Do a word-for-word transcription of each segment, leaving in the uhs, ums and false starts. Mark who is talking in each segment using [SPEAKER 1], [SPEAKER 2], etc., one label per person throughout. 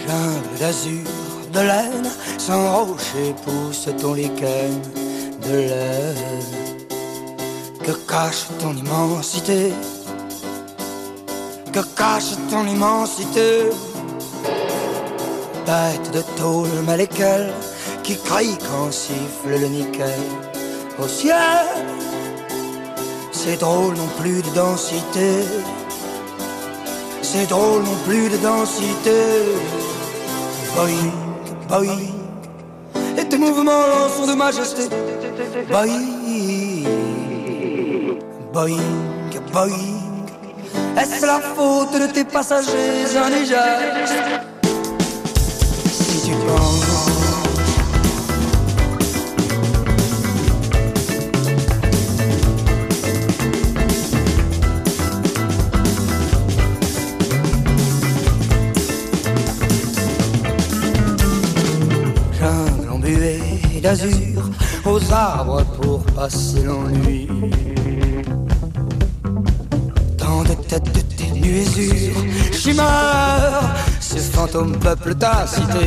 [SPEAKER 1] jungle d'azur, de laine, sans rocher pousse ton lichen de laine. Que cache ton immensité? Que cache ton immensité? Bête de tôle malécale qui crie quand siffle le nickel au ciel. C'est drôle non plus de densité. C'est drôle non plus de densité. Boing, boing. Et tes mouvements sont de majesté. Boing, boing, boing. Est-ce la faute de tes passagers indigènes? Si tu penses d'azur aux arbres pour passer l'ennui. Tant de têtes de tes nuésures, chimères, ces fantômes peuplent ta cité.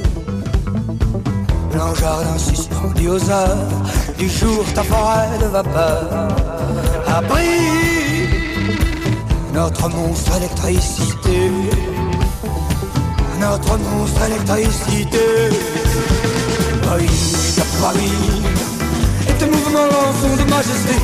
[SPEAKER 1] Blanc jardin suspendu aux heures du jour, ta forêt de vapeur abrite notre monstre électricité. Notre monstre électricité. Boing, boing, et tes mouvements sont de majesté.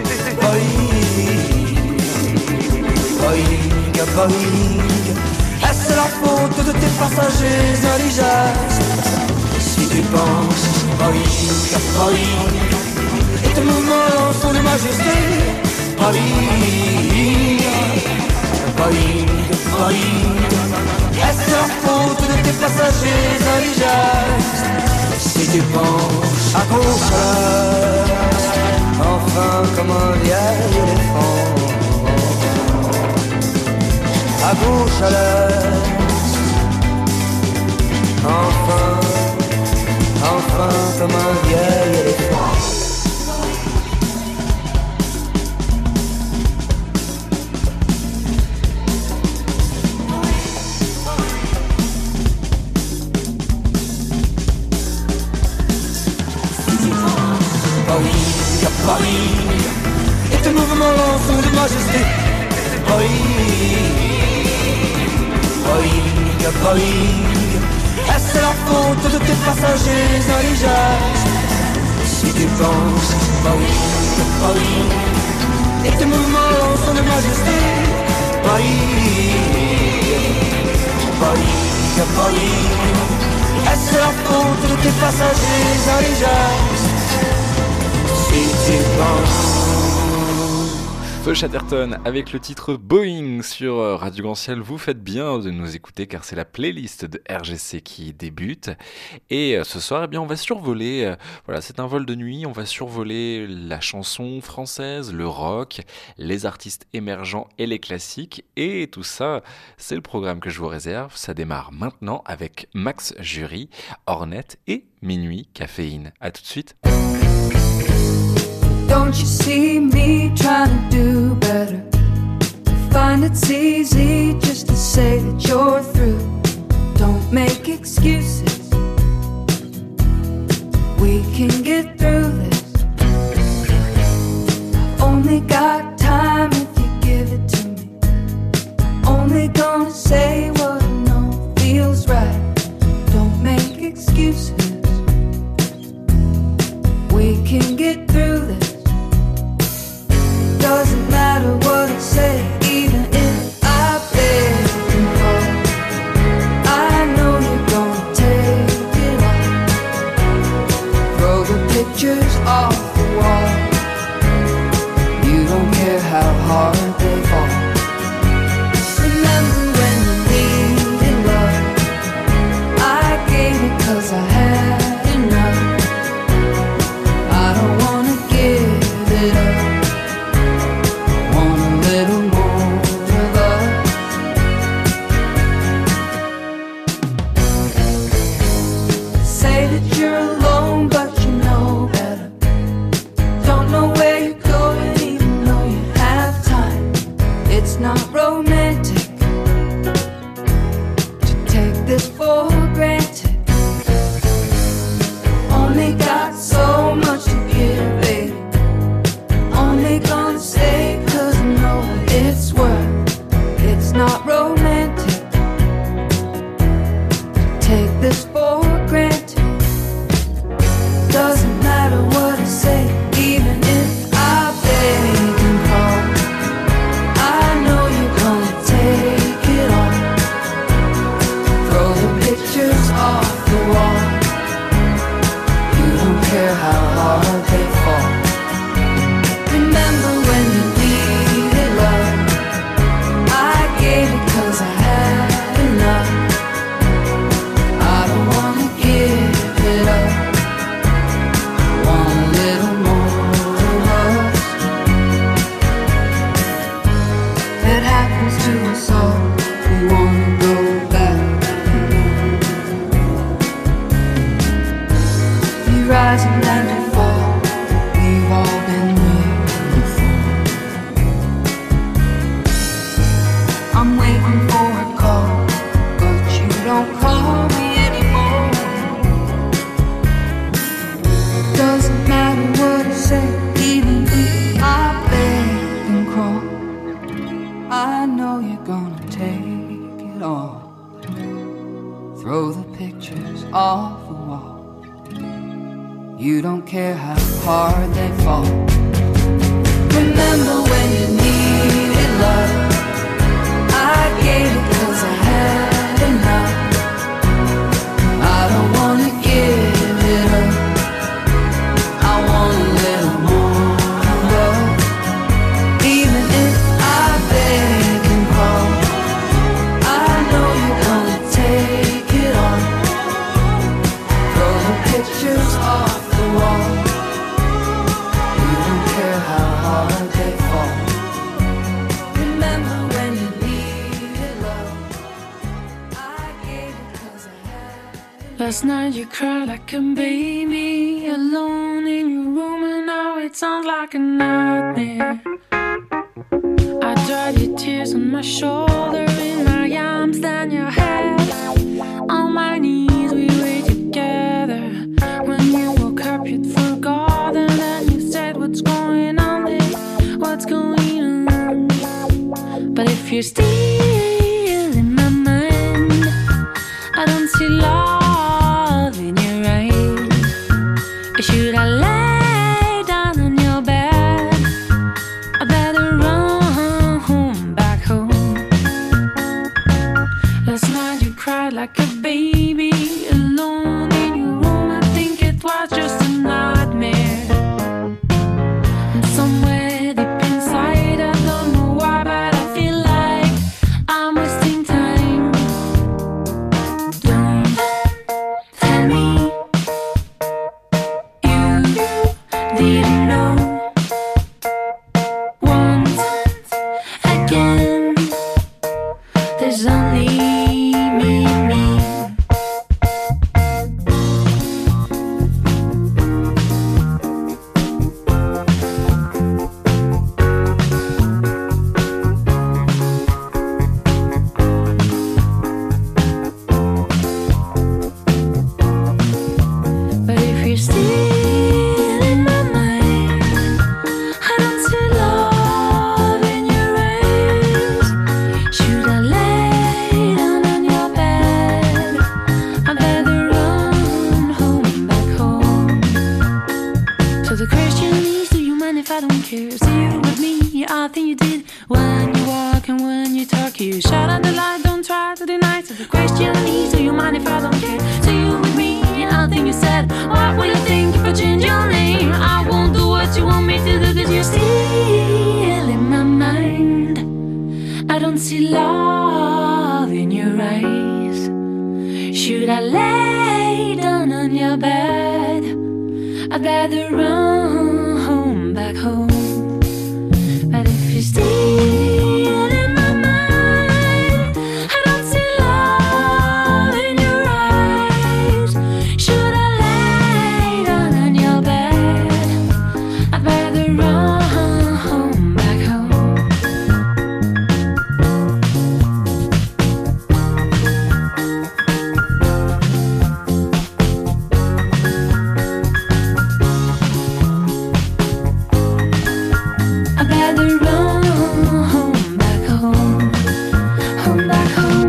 [SPEAKER 1] Boing, boing, boing. Est-ce la faute de tes passagers indigènes? Si tu penses, boing, boing, et tes mouvements sont de majesté. Boing, boing, boing. Est-ce la faute de tes passagers indigènes? Si tu penches à gauche à l'heure, enfin comme un vieil éléphant. À gauche à l'heure, enfin, enfin comme un vieil éléphant. Boing, et tes mouvements sont de majesté. Boing, boing, boing. Est-ce la faute de tes passagers indigènes? Si tu penses, boing, boing, et tes mouvements sont de majesté. Boing, boing, boing. Est-ce la faute de tes passagers indigènes?
[SPEAKER 2] Feu Chatterton avec le titre Boeing sur Radio Grand Ciel. Vous faites bien de nous écouter car c'est la playlist de R G C qui débute. Et ce soir, eh bien, on va survoler, euh, voilà, c'est un vol de nuit, on va survoler la chanson française, le rock, les artistes émergents et les classiques. Et tout ça, c'est le programme que je vous réserve. Ça démarre maintenant avec Max Jury, Ornette et Minuit Caféine. À tout de suite.
[SPEAKER 3] Don't you see me trying to do better? Find it's easy just to say that you're through. Don't make excuses. We can get through this. Only got time if you give it to me. Only gonna say what I know feels right. Don't make excuses. We can get through this. Doesn't matter what I say, even if I beg and call. I know you're gonna take it all. Throw the pictures off the wall. You don't care how hard they fall. Remember when you needed love? I gave it 'cause I had enough. I don't wanna give it up. Not romantic to take this for hard they fall. Remember when you needed love, I gave it 'cause I had enough. I don't wanna give it up, I want a little more love. Even if I beg and crawl, I know you're gonna take it on. Throw the pictures off the wall, you don't care how hard they fall. Remember when you needed love, I gave it 'cause I had. Last night you cried like a baby, alone in your room, and now it sounds like a nightmare. I dried your tears on my shoulder, in my arms, then your head. On my knees we were together. When you woke up you'd forgotten, and you said, what's going on there, what's going on? But if you're still in my mind, I don't see love in your eyes. Should I lay down on your bed? I better run home, back home. Last night you cried like a baby, alone in your room. I think it was just a nightmare. And somewhere deep inside, I don't know why, but I feel like I'm wasting time. Don't tell me you didn't know. Once again, there's only me, me. But if you're still in my mind, I don't see love in your eyes. Should I lay down on your bed? I better run home, back home. So the question is, do you mind if I don't care? See you with me, I think you did. When you walk and when you talk, you shout out the light, don't try to deny. So the question is, do you mind if I don't care? See you with me, I think you said, what will you think if I change your name? I won't do what you want me to do, 'cause you're still in my mind. I don't see love in your eyes. Should I lay down on your bed? I'd rather run home, back home. But if you're still in my mind, I don't see love in your eyes. Should I lay down on your bed? I'd rather run home, back home. I'd rather run home, back home, home, back home.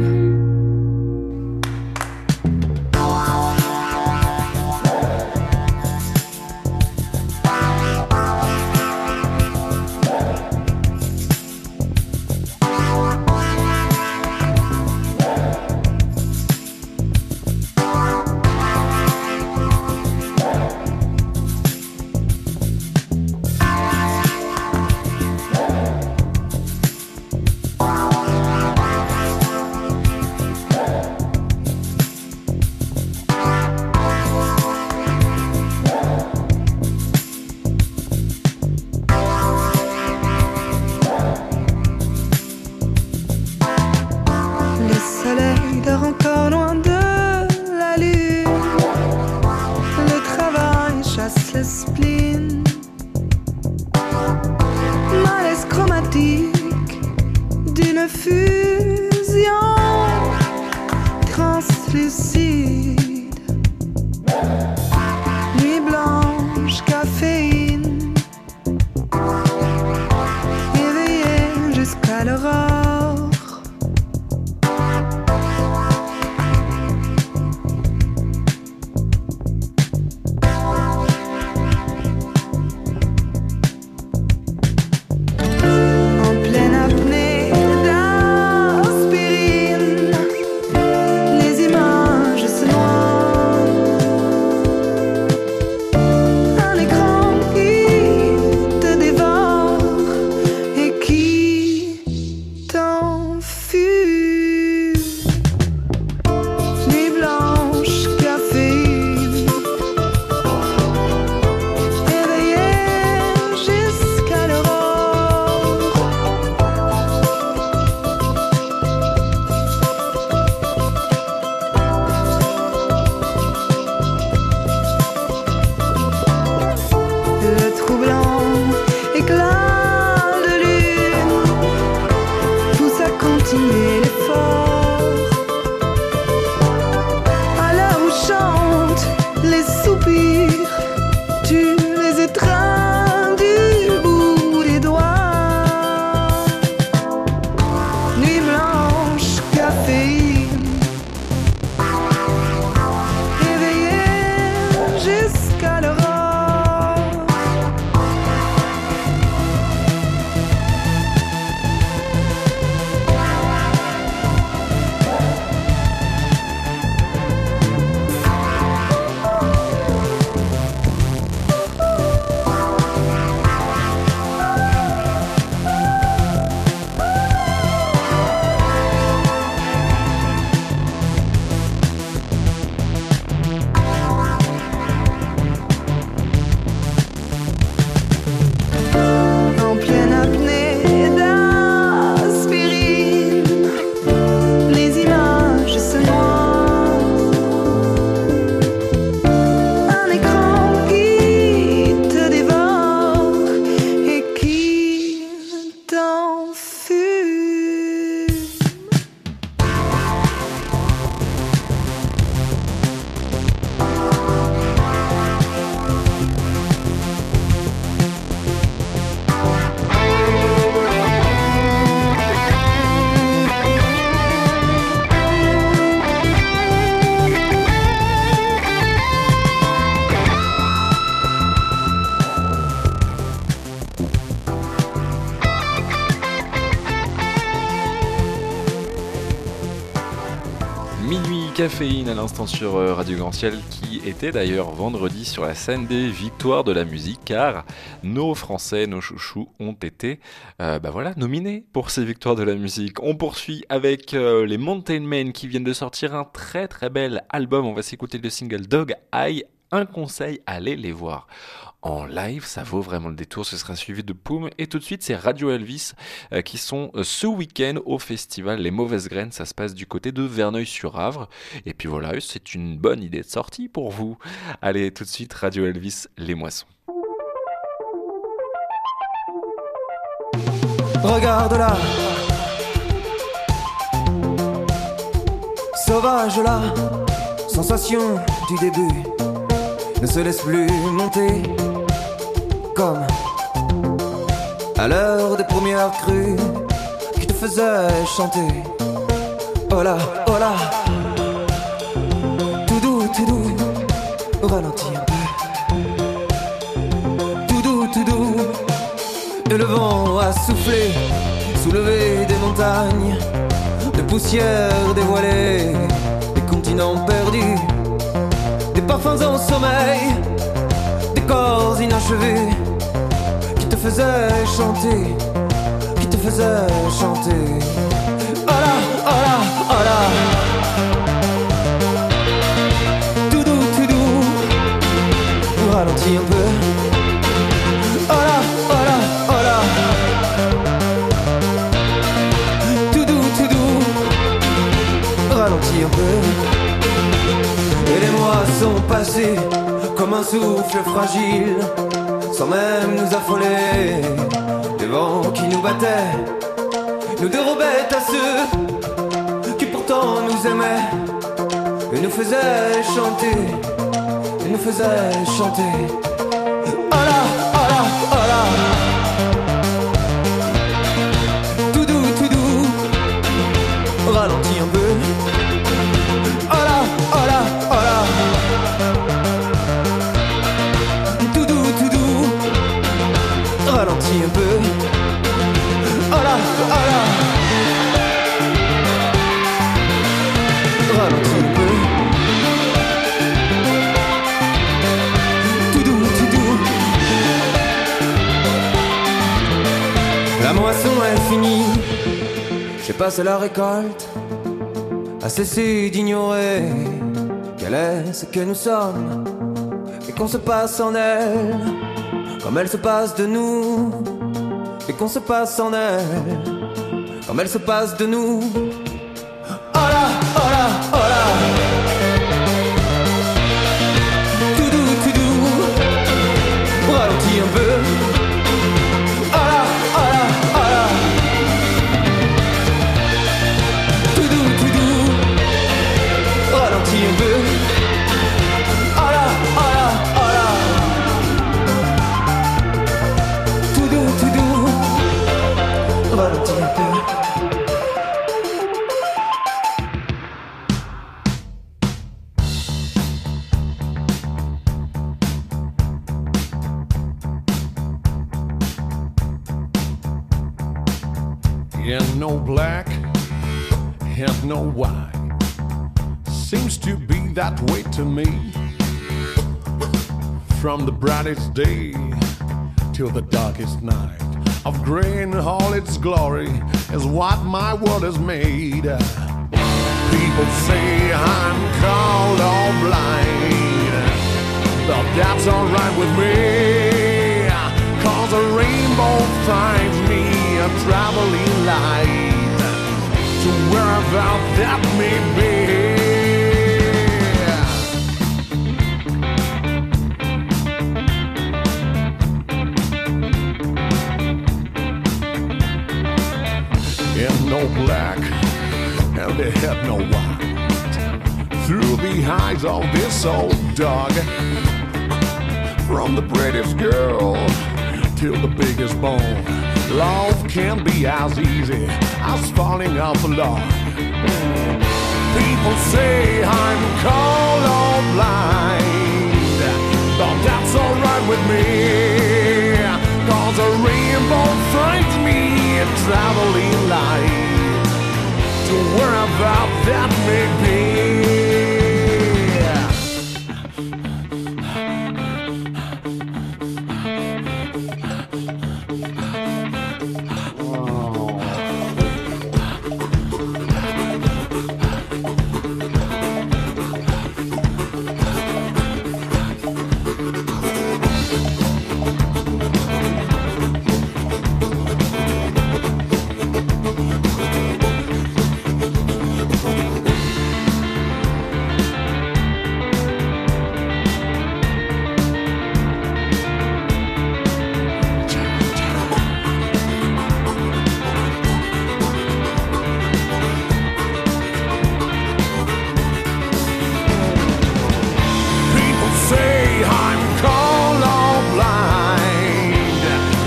[SPEAKER 1] Le soleil dort encore loin de la lune. Le travail chasse le spleen. Malaise chromatique d'une fusion translucide. Nuit blanche, caféine. Éveillé jusqu'à l'aurore.
[SPEAKER 2] Caféine à l'instant sur Radio Grand-Ciel, qui était d'ailleurs vendredi sur la scène des victoires de la musique, car nos Français, nos chouchous ont été euh, bah voilà, nominés pour ces victoires de la musique. On poursuit avec euh, les Mountain Men qui viennent de sortir un très très bel album. On va s'écouter le single Dog Eye. Un conseil, allez les voir en live, ça vaut vraiment le détour. Ce sera suivi de Poum, et tout de suite c'est Radio Elvis euh, qui sont euh, ce week-end au festival Les Mauvaises Graines. Ça se passe du côté de Verneuil-sur-Avre, et puis voilà, c'est une bonne idée de sortie pour vous. Allez, tout de suite Radio Elvis, Les Moissons.
[SPEAKER 1] Regarde là, sauvage là, sensation du début, ne se laisse plus monter comme à l'heure des premières crues qui te faisaient chanter. Oh là, oh là, tout doux, tout doux, ralentis un peu. Tout doux, tout doux, et le vent a soufflé, soulevé des montagnes de poussière dévoilée, des continents perdus, des parfums en sommeil, des corps inachevés qui te faisaient chanter, qui te faisaient chanter. Oh là, oh là, oh là, tout doux, tout doux, ralentis un peu. Oh là, oh là, oh là, tout doux, tout doux, ralentis un peu. Et les mois sont passés comme un souffle fragile, sans même nous affoler. Les vents qui nous battaient nous dérobaient à ceux qui pourtant nous aimaient et nous faisaient chanter, et nous faisaient chanter. Oh là, oh là, oh là, tout doux, tout doux, ralentis un peu. Oh là, oh là, oh là, tout doux, tout doux, ralentis un peu. Oh là, oh là, ralentis un peu. Tout doux, tout doux. La moisson est finie, j'ai passé la récolte, à cesser d'ignorer quel est ce que nous sommes, et qu'on se passe en elle comme elle se passe de nous, et qu'on se passe en elle comme elle se passe de nous. Oh là, oh là, oh là, tout doux, tout doux, ralentis un peu. Oh là, oh là, oh là, tout doux, tout doux, ralentis un peu. Oh là, oh là, oh là, tout doux, tout doux, ralentis un peu.
[SPEAKER 4] And no black and no white, seems to be that way to me. From the brightest day till the darkest night, of gray in all its glory is what my world is made. People say I'm cold or blind, but that's alright with me, cause a rainbow finds me a traveling light to wherever that may be. And no black, and they had no white, through the eyes of this old dog, from the prettiest girl till the biggest bone. Love can be as easy as falling off a log. People say I'm cold or blind, but that's alright with me, cause a rainbow finds me a traveling light to wherever that may be.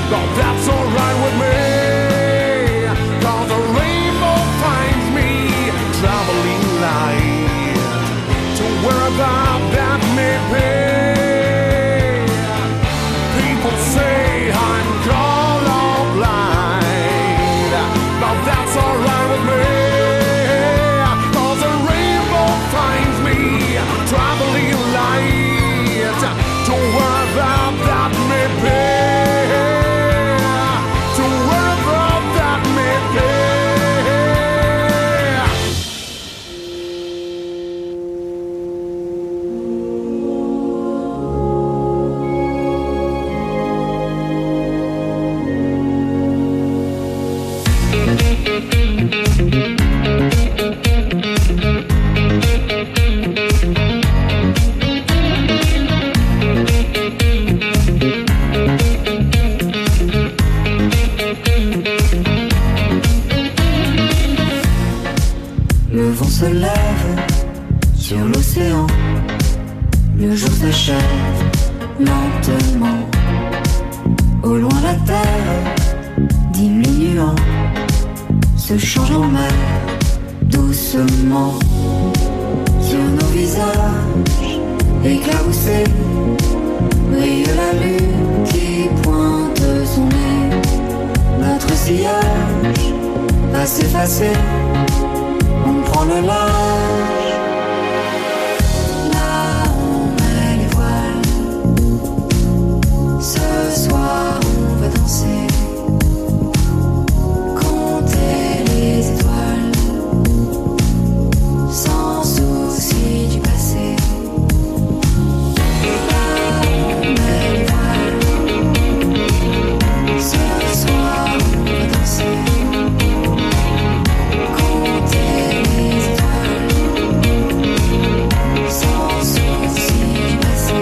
[SPEAKER 4] Oh, that's alright with me. Cause the rainbow finds me traveling light to wherever that may be. People say I'm colorblind. Now that's alright with me. Cause the rainbow finds me traveling light to wherever that may be. To wherever that may be.
[SPEAKER 3] Le vent se lève sur l'océan, le jour s'achève lentement. Au loin la terre, diminuant, se change en mer doucement. Sur nos visages éclaboussés, brille la lune qui pointe son nez. Notre sillage va s'effacer, on prend le large. Là on met les voiles, ce soir on va danser, compter les étoiles, sans souci du passé. Là on met les voiles, ce soir on va danser, compter les étoiles, sans souci du passé.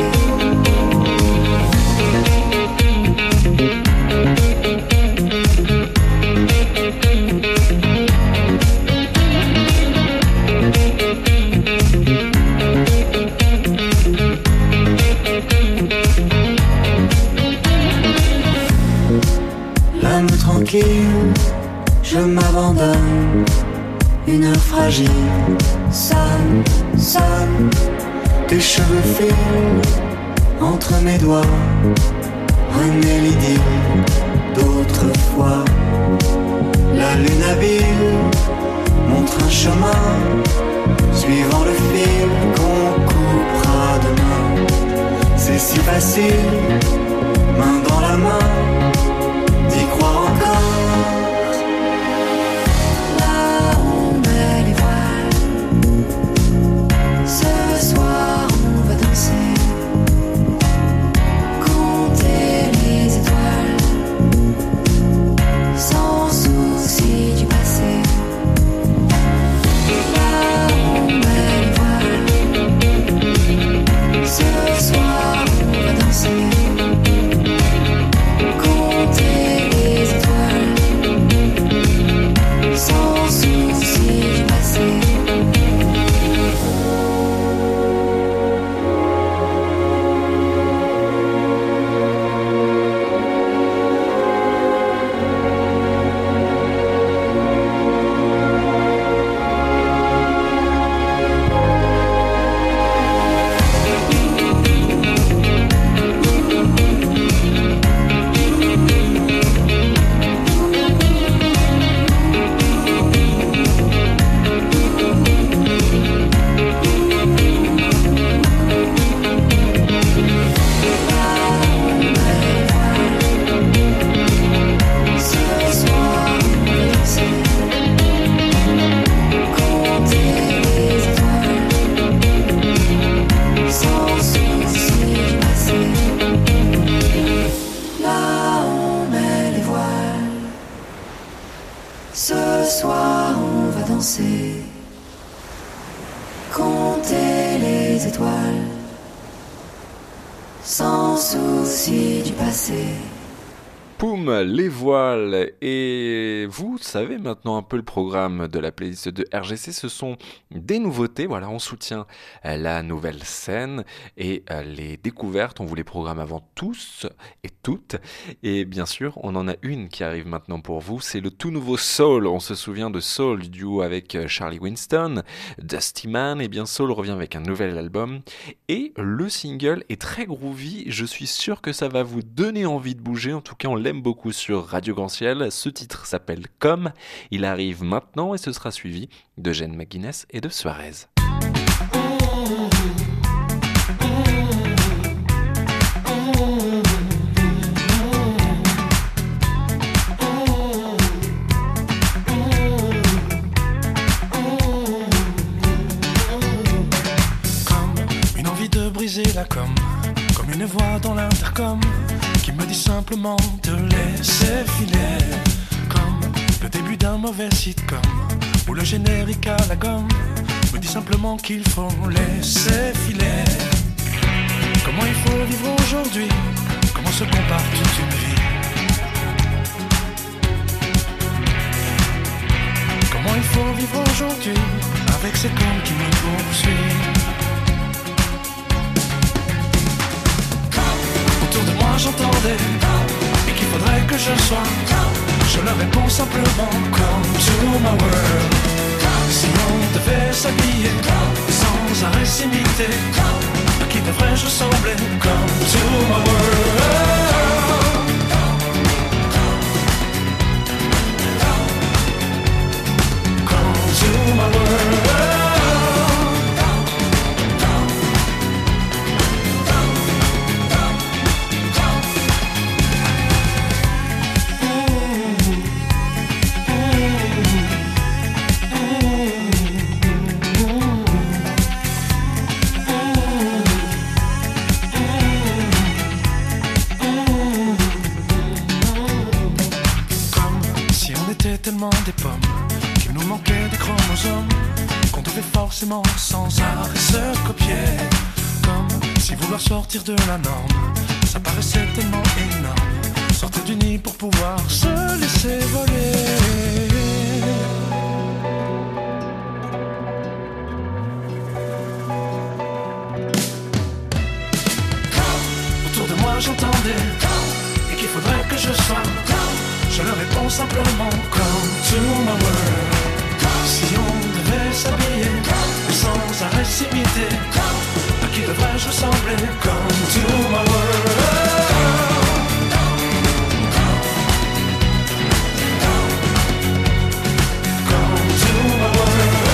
[SPEAKER 3] L'âme tranquille, je m'abandonne. Une heure fragile, sonne, sonne. Tes cheveux filent entre mes doigts. Renaît l'idylle d'autrefois. La lune habile montre un chemin, suivant le fil qu'on coupera demain. C'est si facile, main dans la main, d'y croire encore. Là on met les voiles, ce soir on va danser, compter les étoiles, sans souci du passé. Là on met les voiles, ce soir on va danser, compter les étoiles, sans souci du passé. Compter les étoiles, sans souci du passé.
[SPEAKER 2] Poum, les voiles. Et vous savez maintenant un peu le programme de la playlist de R G C. Ce sont des nouveautés. Voilà, on soutient euh, la nouvelle scène et euh, les découvertes. On vous les programme avant tous et toutes. Et bien sûr, on en a une qui arrive maintenant pour vous. C'est le tout nouveau Soul. On se souvient de Soul, du duo avec euh, Charlie Winston, Dusty Man. Et bien Soul revient avec un nouvel album. Et le single est très groovy. Je suis sûr que ça va vous donner envie de bouger. En tout cas, on l'aime beaucoup sur Radio Grand-Ciel. Ce titre s'appelle Comme. Il arrive maintenant et ce sera suivi de Jeanne McGuinness et de Suarez.
[SPEAKER 5] La com, comme une voix dans l'intercom qui me dit simplement de laisser filer, comme le début d'un mauvais sitcom où le générique à la gomme me dit simplement qu'il faut laisser filer. Comment il faut vivre aujourd'hui, comment se compare toute une vie, comment il faut vivre aujourd'hui avec ces corps qui me poursuivent. Autour de moi j'entendais et qu'il faudrait que je sois. Je leur réponds simplement come to my world. Si on devait s'habiller sans arrêt s'imiter, à qui devrais-je ressembler? Come to my world. Come to my world. Tellement des pommes qu'il nous manquait des chromosomes, qu'on devait forcément sans arrêt se copier. Comme si vouloir sortir de la norme, ça paraissait tellement énorme. Sortir du nid pour pouvoir se laisser voler. Autour de moi j'entendais et qu'il faudrait que je sois. Je leur réponds simplement come to my world. Si on devait s'habiller sans arrêt s'imiter, à qui devrais-je ressembler? Come to my world. Come to my world.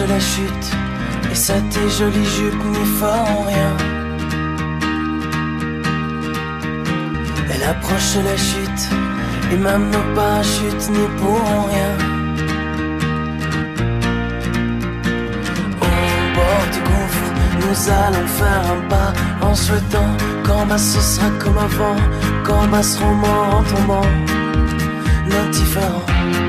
[SPEAKER 6] la chute, et ça tes jolies jupes n'y feront rien. Elle approche la chute, et même nos parachutes n'y pourront rien. Au bord du gouffre, nous allons faire un pas en souhaitant qu'en bas ce sera comme avant, qu'en bas seront morts en tombant, indifférents.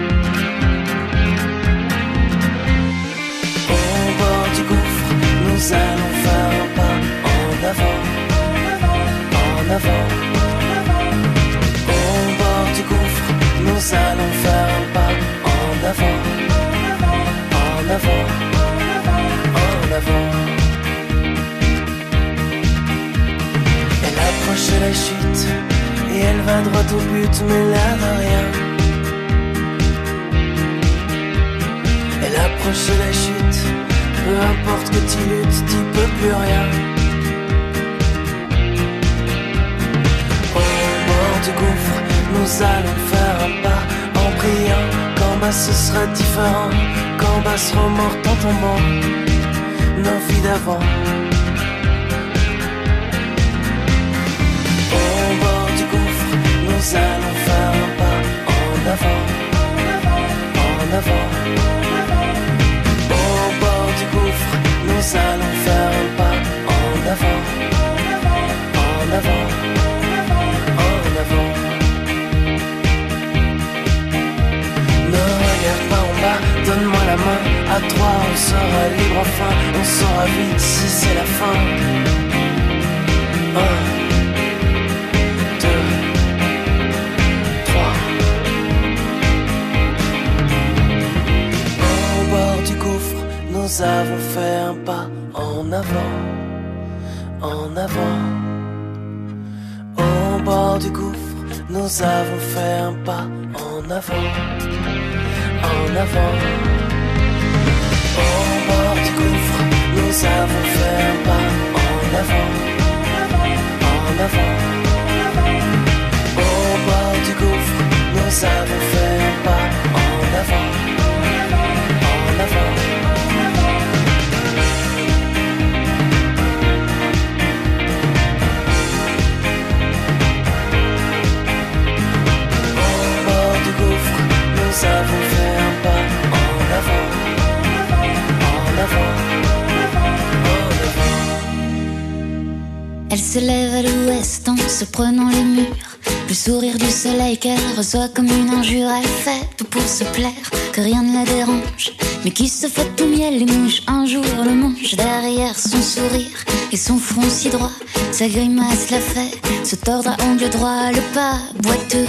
[SPEAKER 6] Au bord du gouffre, nous allons faire un pas en avant, en avant. Au bord du gouffre, nous allons faire un pas en avant, en avant, en avant. Elle approche la chute et elle va droit au but, mais là de rien. Elle approche la chute, peu importe que tu luttes, tu peux plus rien. Au bord du gouffre, nous allons faire un pas en priant qu'en bas ce sera différent, qu'en bas seront mortes en tombant nos vies d'avant. Au bord du gouffre, nous allons faire un pas en avant, en avant. Au bord du gouffre, nous allons faire un pas en avant, en avant, en avant. Ne regarde pas en bas, donne-moi la main. À trois, on sera libre enfin. On saura vite si c'est la fin. Un, deux, trois. Au bord du gouffre, nous avons fait un pas en avant, en avant. Au bord du gouffre, nous avons fait un pas en avant, en avant. Au bord du gouffre, nous avons fait un pas en avant, en avant. Au bord du gouffre, nous avons fait un pas en avant, en avant. Au bord du gouffre, nous avons fait un pas en avant, en avant, en avant.
[SPEAKER 7] Elle se lève à l'ouest en se prenant les murs. Le sourire du soleil qu'elle reçoit comme une injure. Elle fait tout pour se plaire, que rien ne la dérange, mais qui se fait tout miel les mouches. Un jour le mange derrière son sourire et son front si droit. Sa grimace la fait se tordre à angle droit. Le pas boiteux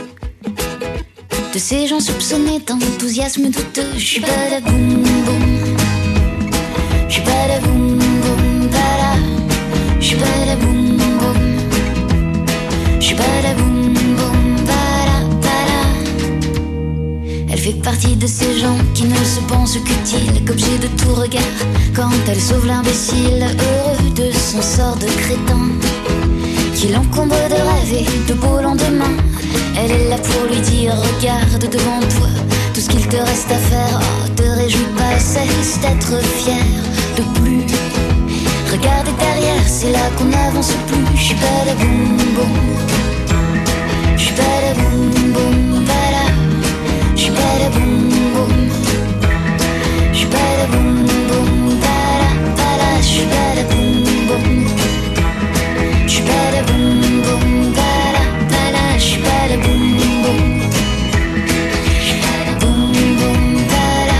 [SPEAKER 7] de ces gens soupçonnés d'enthousiasme douteux. J'suis badaboum boum, j'suis badaboum boum bada, j'suis badaboum boum, j'suis badaboum boum bada bada. Elle fait partie de ces gens qui ne se pensent qu'utiles, qu'objet de tout regard quand elle sauve l'imbécile, heureux de son sort de crétin qui l'encombre de rêver de beaux lendemains. Elle est là pour lui dire regarde devant toi, tout ce qu'il te reste à faire. Oh, te réjouis pas, cesse d'être fier de plus. Regarde derrière, c'est là qu'on n'avance plus. J'suis badaboum boum, j'suis badaboum boum bada, j'suis badaboum boum, j'suis badaboum boum bada bada, j'suis badaboum boum, j'suis badaboum boum bada bada, j'suis badaboum boum, j'suis badaboum boum bada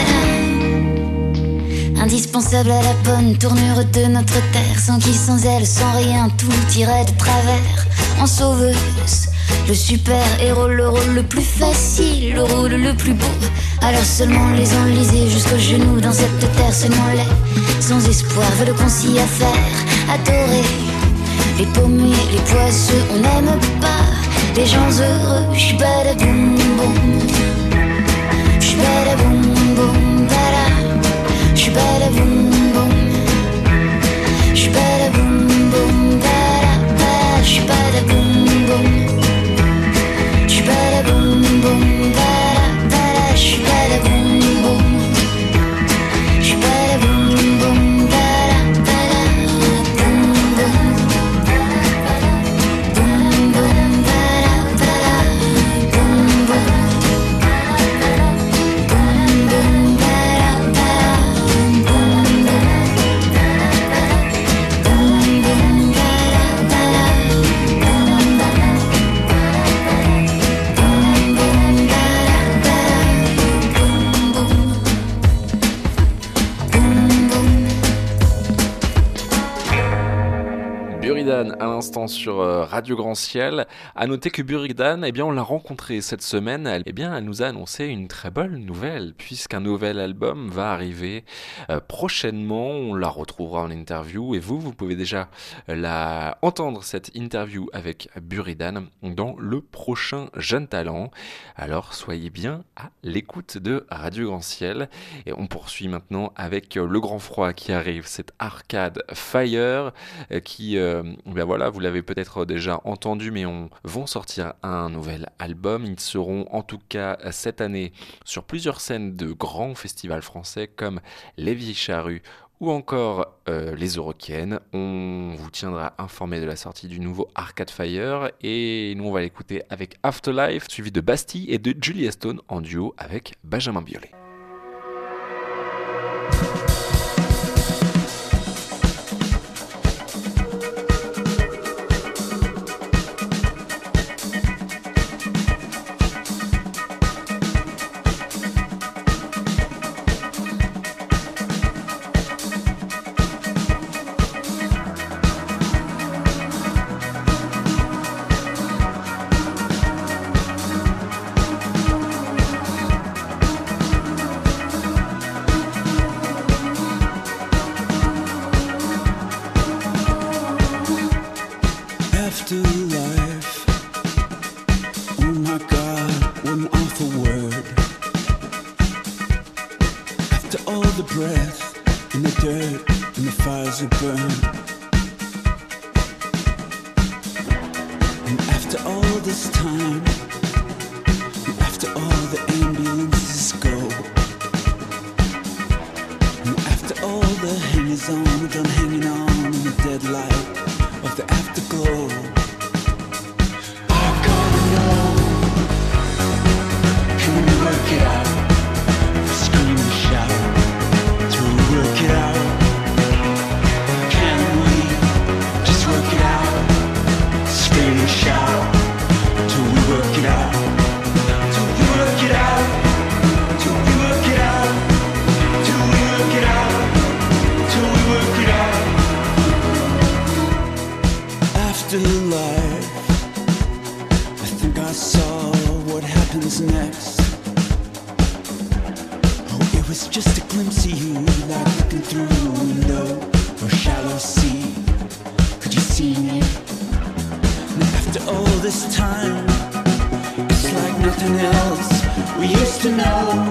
[SPEAKER 7] bada. Indispensable à la bonne tournure de notre terre, sans qui, sans elle, sans rien, tout irait de travers. En sauveuse, le super-héros, le rôle le plus facile, le rôle le plus beau. Alors seulement les enlisés jusqu'aux genoux dans cette terre, seulement les sans espoir veulent qu'on s'y affaire. Adorer les paumés, les poisseux, on n'aime pas les gens heureux. J'suis badaboum boum, j'suis badaboum boum bada, j'suis badaboum boum, j'suis badaboum boum bada bada, j'suis badaboum boum, j'suis badaboum boum bada bada, j'suis badaboum boum,
[SPEAKER 2] Buridan à l'instant sur euh, Radio Grand Ciel. À noter que Buridan, eh bien, on l'a rencontrée cette semaine. Elle, eh bien, elle nous a annoncé une très bonne nouvelle puisqu'un nouvel album va arriver euh, prochainement. On la retrouvera en interview et vous, vous pouvez déjà euh, la entendre cette interview avec Buridan dans le prochain Jeune Talent. Alors soyez bien à l'écoute de Radio Grand Ciel et on poursuit maintenant avec euh, le grand froid qui arrive. C'est Arcade Fire euh, qui euh, ben voilà, vous l'avez peut-être déjà entendu, mais on vont sortir un nouvel album. Ils seront en tout cas cette année sur plusieurs scènes de grands festivals français comme Les Vieilles Charrues ou encore euh, les Eurocaines. On vous tiendra informé de la sortie du nouveau Arcade Fire et nous on va l'écouter avec Afterlife, suivi de Bastille et de Julia Stone en duo avec Benjamin Biolay.
[SPEAKER 8] Afterlife, oh my God, what an awful word. After all the breath and the dirt and the fires that burn, and after all this time, and after all the ambulances go, and after all the hangers-on done hanging on in the dead light of the afterglow, I gotta know, can we work it out? Scream and shout, till we work it out. Can we just work it out? Scream and shout, till we work it out. Till we work it out. Till we work it out. Till we work it out. Till we work it out. Afterlife, I think I saw what happens next. Oh, it was just a glimpse of you, like looking through a window or shallow sea. Could you see me? And after all this time, it's like nothing else we used to know.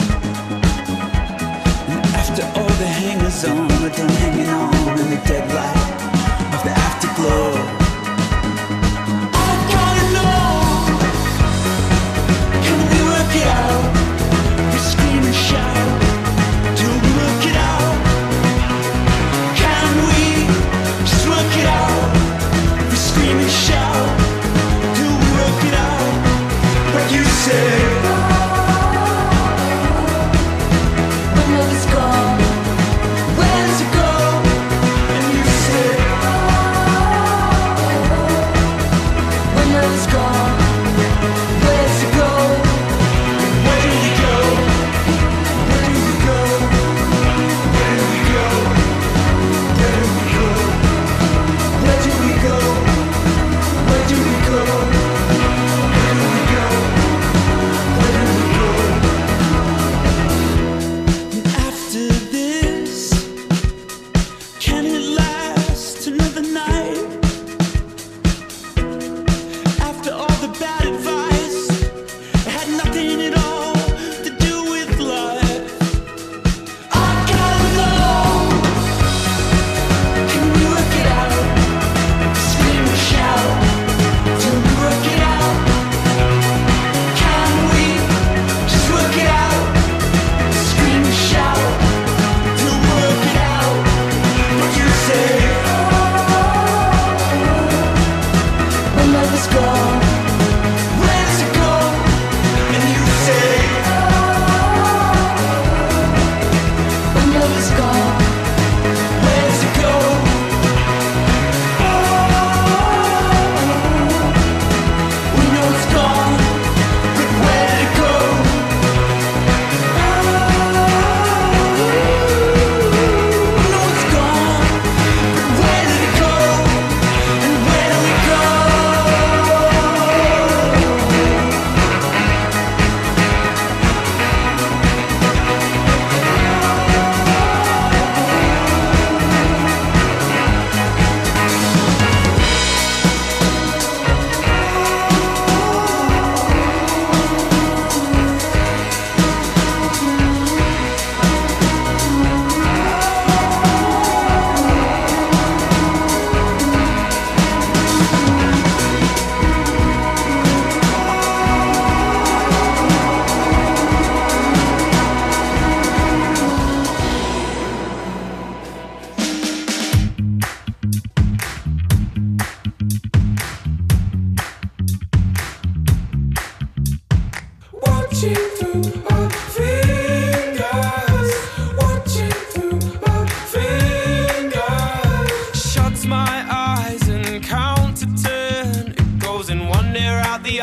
[SPEAKER 8] And after all the hangers-on are done hanging on in the dead light of the afterglow, I gotta know, can we work it out? We scream and shout till we work it out. Can we just work it out? We scream and shout till we work it out. But you say, when love is gone, where does it go? And you say,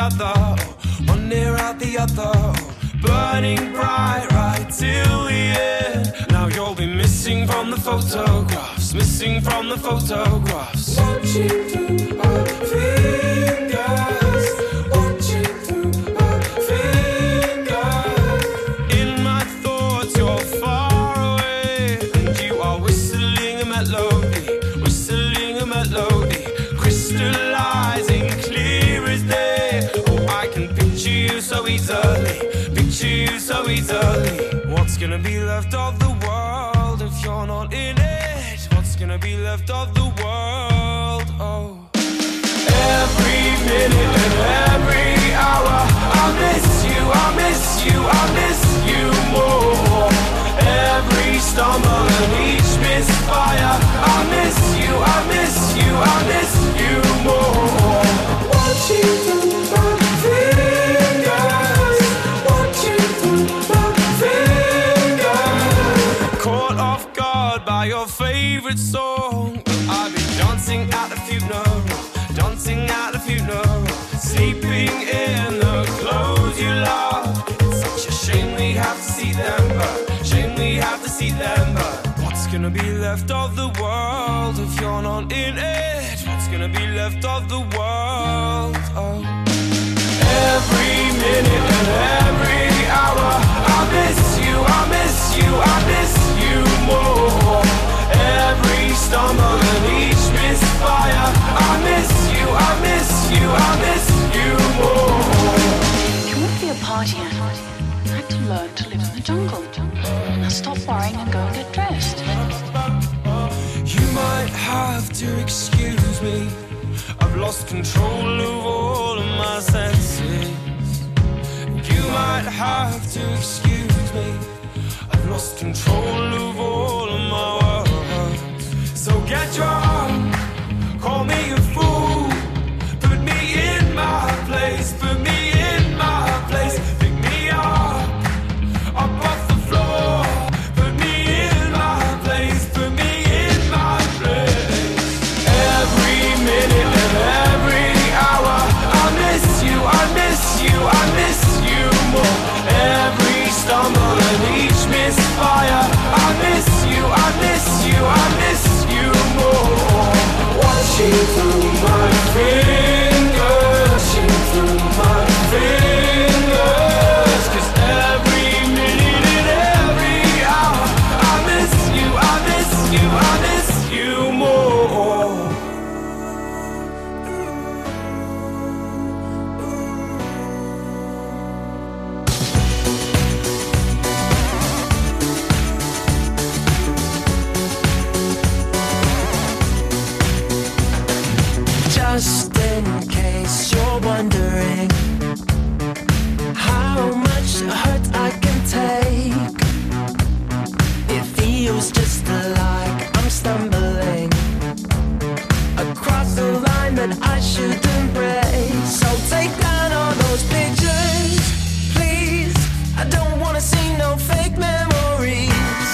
[SPEAKER 5] other, one ear out the other, burning bright right till the end. Now you'll be missing from the photographs, missing from the photographs. Watching through our fingers, watching through our fingers. In my thoughts you're far away, and you are whistling a melody, whistling a melody, crystallizing clear as day. Oh, I can picture you so easily, picture you so easily. What's gonna be left of the world if you're not in it? What's gonna be left of the world? Oh, every minute and every hour I miss you, I miss you, I miss you more. Every stumble and each misfire, I miss you, I miss you, I miss you more. Watching through my fingers, watching through my fingers. Caught off guard by your favorite song, I've been dancing at the funeral, dancing at the funeral, sleeping in the clothes you love. It's such a shame we have to see them burn, shame we have to see them burn. What's gonna be left of the world if you're not in it? What's gonna be left of the world? Oh, every minute and every hour I miss you, I miss you, I miss you more. Every stumble and each misfire, I miss you, I miss you, I miss you more.
[SPEAKER 9] If you want to be a party animal, you had to learn to live in the jungle. Now stop worrying and go and get dressed.
[SPEAKER 5] You might have to excuse me, I've lost control of all of my senses. You might have to excuse me, I've lost control of all of my words. So get drunk, call me a fool, put me in my place, put me in my place, pick me up, up off the floor, put me in my place, put me in my place. Every minute and every hour I miss you, I miss you, I miss you more. Every stumble and each misfire, I miss you, I miss you, I miss you more. Watching through my fingers, watching through my fingers, 'cause every minute and every hour I miss you, I miss you, I miss you more.
[SPEAKER 6] Just in case you're wondering how much hurt I can take, it feels just like I'm stumbling across the line that I shouldn't break. So take down all those pictures, please. I don't wanna see no fake memories.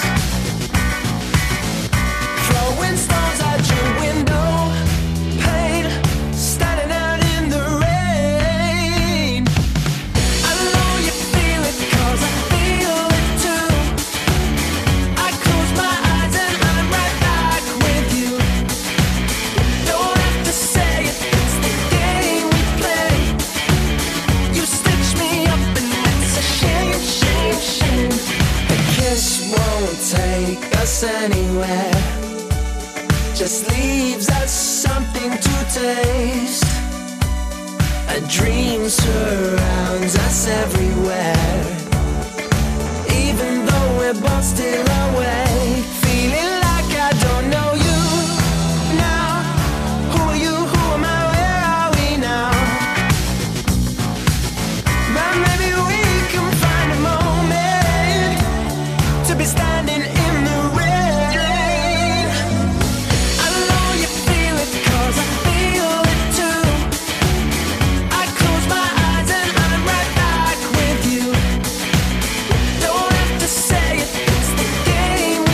[SPEAKER 6] Throwing stones out your window, pain, standing out in the rain. I know you feel it 'cause I feel it too. I close my eyes and I'm right back with you. Don't have to say it, it's the game we play. You stitch me up and it's a shame, shame, shame. A kiss won't take us anywhere, just leaves us something to taste. A dream surrounds us everywhere, even though we're both still awake. Feeling like I don't know you now. Who are you? Who am I? Where are we now? But maybe we can find a moment to be standing in the rain. I know you feel it 'cause I feel it too. I close my eyes and I'm right back with you. Don't have to say it, it's the game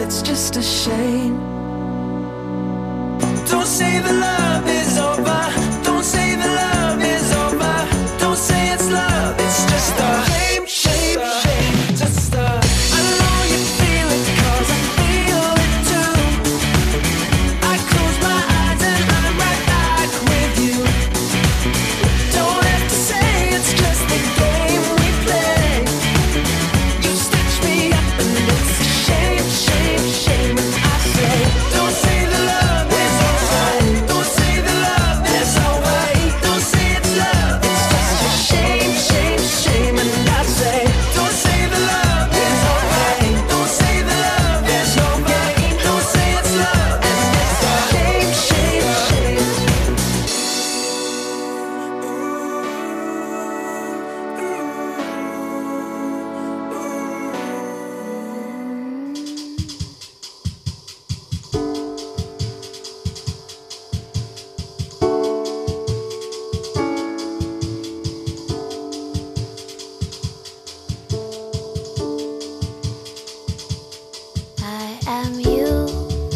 [SPEAKER 6] it's just a shame. Don't say the love is over. Don't say the love is over. Don't say it's love. It's just a shame, shame, shame. Just a. I know you feel it 'cause I feel it too. I close my eyes and I'm right back with you. Don't have to say it's just a game we play. You stitch me up and it's a shame, shame, shame. And I say, don't say the love is over. Don't say the love is over. Don't say it's love. It's just a shame, shame, shame. And I say, don't say the love is over. Don't say the love is over. Don't say it's love. And it's a shame, shame, shame.
[SPEAKER 7] I am you.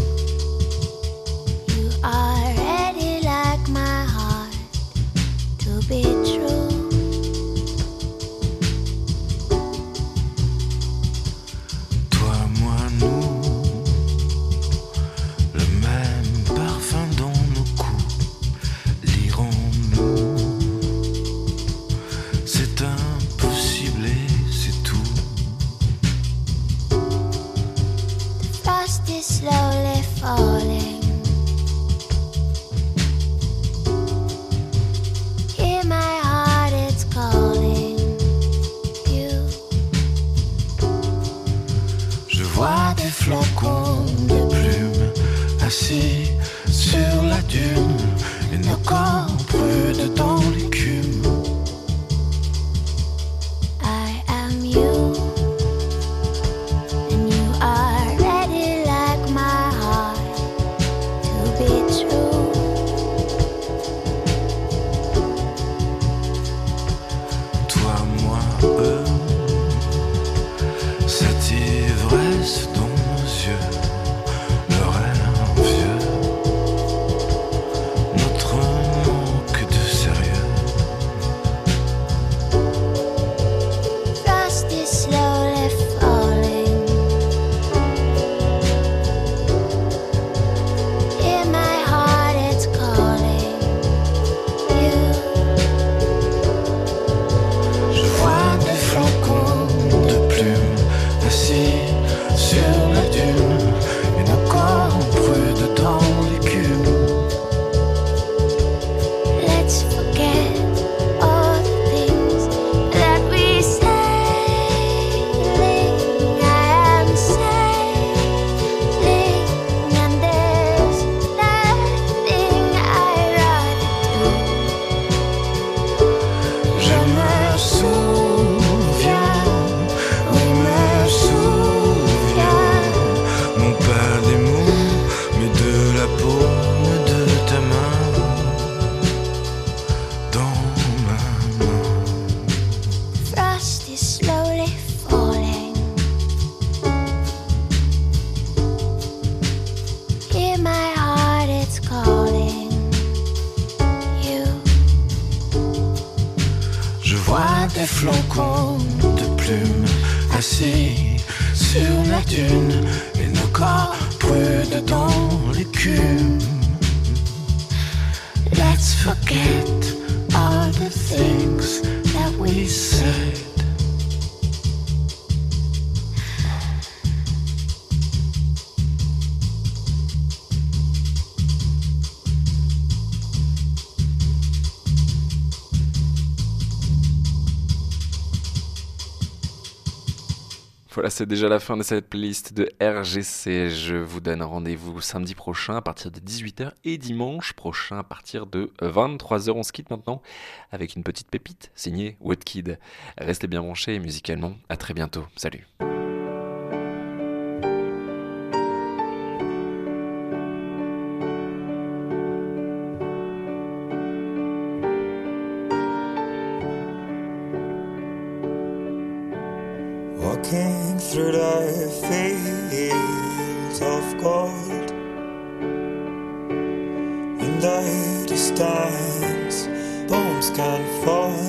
[SPEAKER 7] You are ready like my heart to be true.
[SPEAKER 5] Toi, moi, nous, le même parfum dans nos coups, lirons-nous. C'est impossible et c'est tout.
[SPEAKER 7] Frost is slowly falling. Hear my heart, it's calling you.
[SPEAKER 5] Je vois des flocons de plumes assis sur la dune et nos corps brûlent dans l'écume.
[SPEAKER 7] I am you, and you are ready like my heart to be true.
[SPEAKER 5] Toi, moi, eux, cette ivresse dans nos yeux, le rêve vieux, notre manque de sérieux.
[SPEAKER 7] Frost is slowly falling. Hear my heart, it's calling you.
[SPEAKER 5] Je vois des flocons de plumes assis sur la dune et nos corps brûlent dans l'écume.
[SPEAKER 7] Let's forget all the things that we sailing. I am sailing, and there's nothing I'd rather do.
[SPEAKER 5] Je me souviens, oui me souviens, non pas des mots, mais de la paume de ta main, dans ma main.
[SPEAKER 7] Frost is slowly falling. Hear my heart, it's calling you.
[SPEAKER 5] Je vois des flocons de plumes assis sur la dune et nos corps brûlent dans l'écume. Let's forget all the things that we said.
[SPEAKER 2] Voilà, c'est déjà la fin de cette playlist de R G C. Je vous donne rendez-vous samedi prochain à partir de dix-huit heures et dimanche prochain à partir de vingt-trois heures. On se quitte maintenant avec une petite pépite signée Woodkid. Restez bien branchés musicalement. À très bientôt. Salut.
[SPEAKER 1] Walking through the fields
[SPEAKER 10] dance, bombs can fall.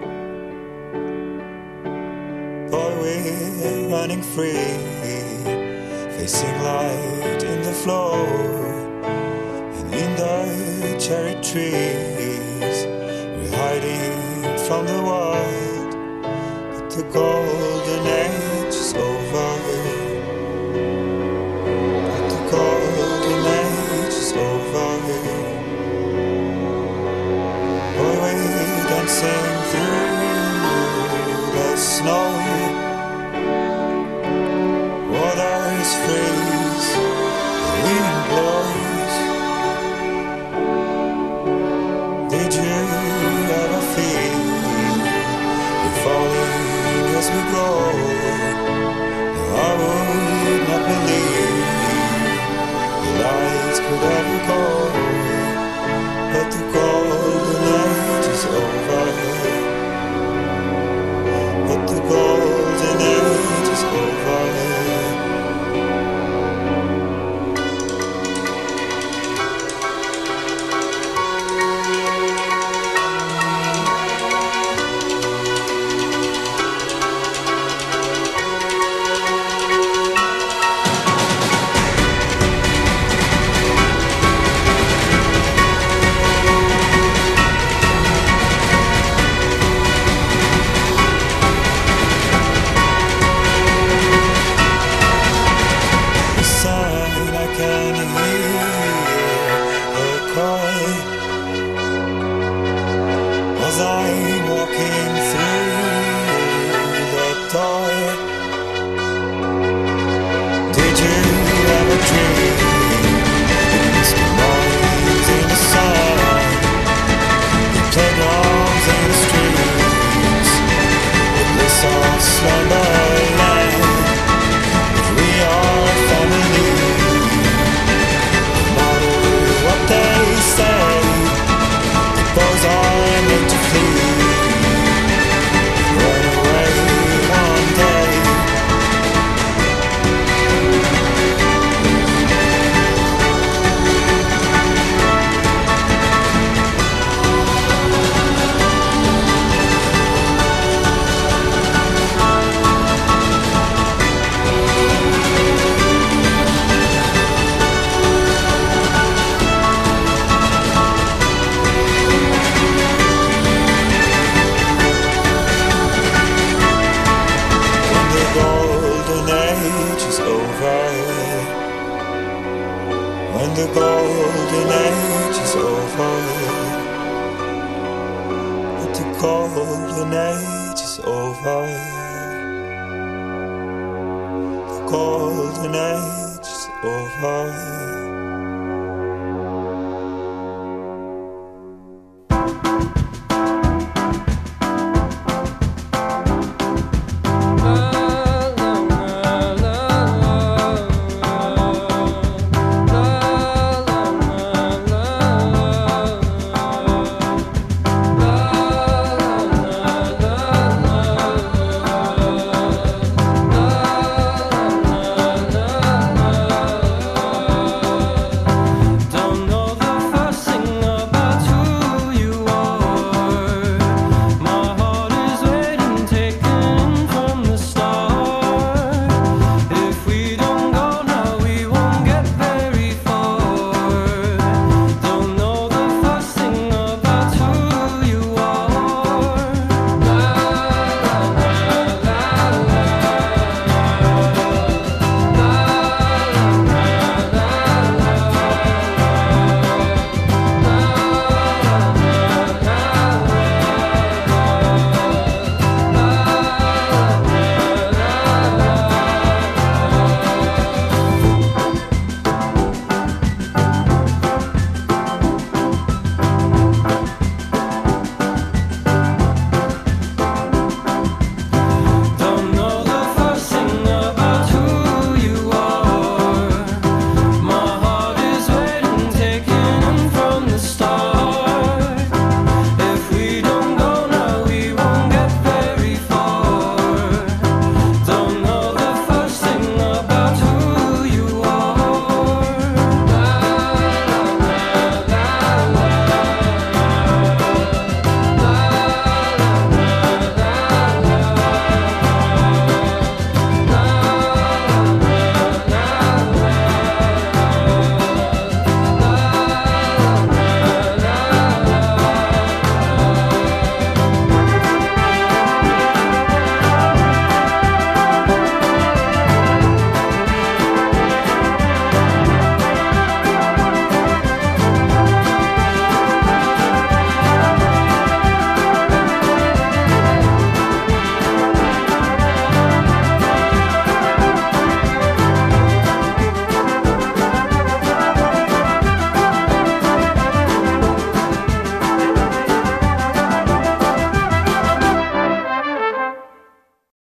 [SPEAKER 10] Boy, we're running free, facing light in the floor and in the cherry trees. We're hiding from the world, but the golden age is over. But the golden age is over. Boy, we're dancing through the snow. Waters freeze, the wind blows. Did you ever feel we're falling as we go? No, I would not believe the lights could ever go. But the golden age is over. But the golden age is over. When the golden age is over, but the golden age is over. The golden age is over.